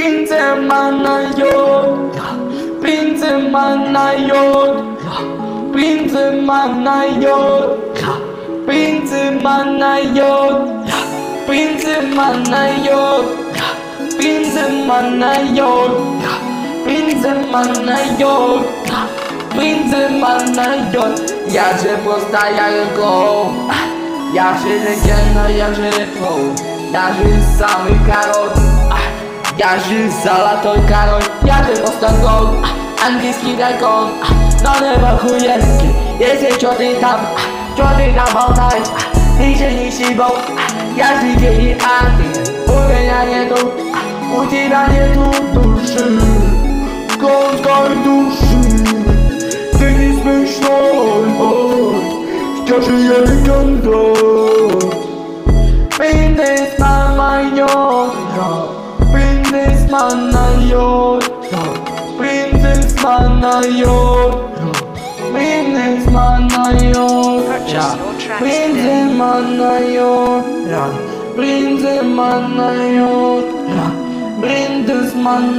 Prinzessin Ayodhya, Prinzessin Ayodhya, Prinzessin Ayodhya, Prinzessin Ayodhya, Prinzessin Ayodhya, Prinzessin Ayodhya, Prinzessin Ayodhya, Prinzessin Ayodhya. Я же простая гол, я же легенда, я же рекорд, я же самый король, я же золотой король, я же просто гол, английский дракон, но не в охуенке. Если что ты там болтаешь, ты же не сибол, я же гениальный, у меня нету, у тебя нету души, конской души. Ты не смешной, скажи, я легенда. Prinzessin Ayodhya, Prinzessin Ayodhya, Prinzessin Ayodhya, Prinzessin Ayodhya, Prinzessin Ayodhya, Prinzessin Ayodhya, Prinzessin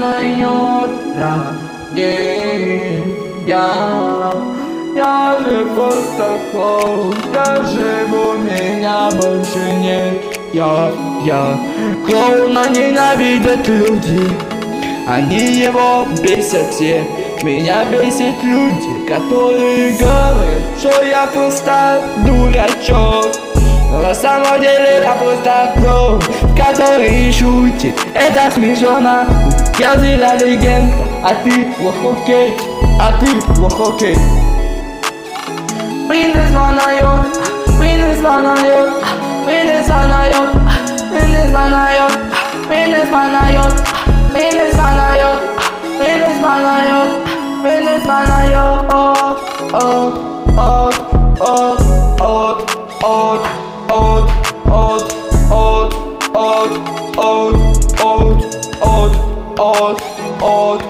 Ayodhya. Я же просто клоун, я живу, меня больше нет. Я клоуна ненавидят люди, они его бесят все. Меня бесят люди, которые говорят, что я просто дурачок. Но на самом деле я просто клоун, который шутит. Это смешно, я зря легенда, а ты плохокей, плохокей. Prinzessin Ayodhya, Prinzessin Ayodhya, Prinzessin Ayodhya, Prinzessin Ayodhya, Prinzessin Ayodhya, Prinzessin Ayodhya, Prinzessin Ayodhya, Prinzessin Ayodhya.